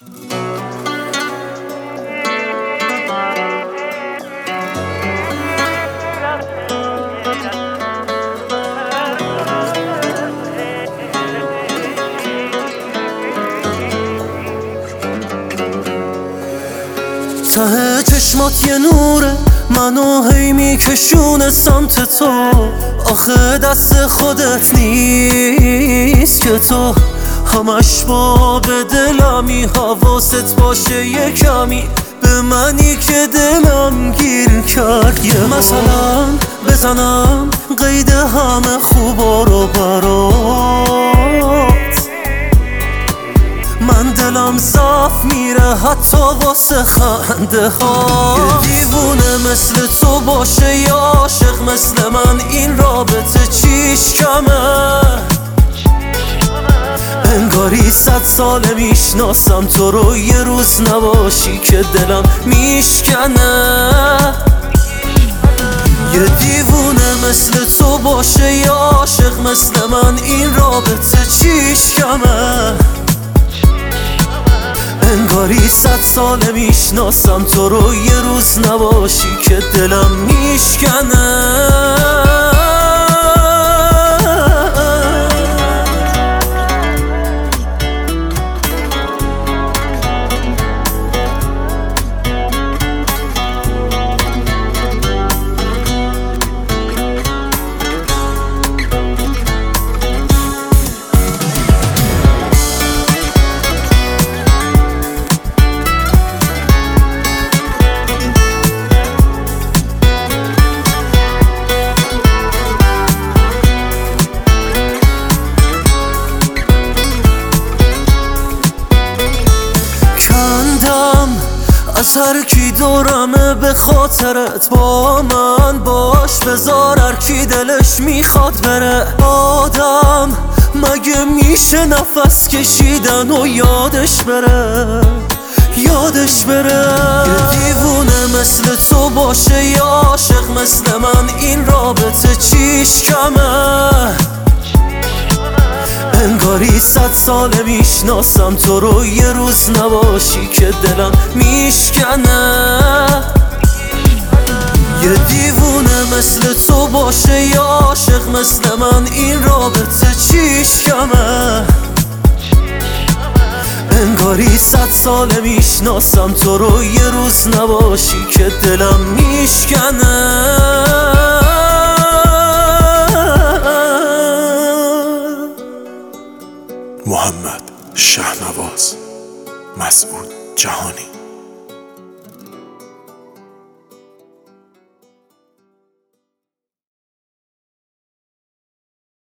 ته چشمات یه نوره، منو هی میکشونه سمت تو. آخه دست خودت نیست که تو همش با به دلمی. حواست باشه یه کمی به منی که دلم گیر کرد. یه مثلا بزنم قید همه خوبا رو برات، من دلم صاف میره حتی واسه خنده ها. یه دیوونه مثل تو باشه یا عاشق مثل من، این رابطه چیش کمه؟ انگاری 100 ساله میشناسم تو رو، یه روز نباشی که دلم میشکنه. یه دیوونه مثل تو باشه یا عاشق مثل من، این رابطه چیش کمه؟ انگاری 100 ساله میشناسم تو رو، یه روز نباشی که دلم میشکنه. از هر کی دورمه به خاطرت با من باش، بذار هر کی دلش میخواد بره. آدم مگه میشه نفس کشیدن و یادش بره، یادش بره؟ یه دیوونه مثل تو باشه یا عاشق مثل من، این رابطه چیش کمه؟ انگاری 100 ساله میشناسم تو رو، یه روز نباشی که دلم میشکنه. یه دیوونه مثل تو باشه یا عاشق مثل من، این رابطه چیش کمه؟ انگاری 100 ساله میشناسم تو رو، یه روز نباشی که دلم میشکنه. محمد شهنواز، مسعود جهانی.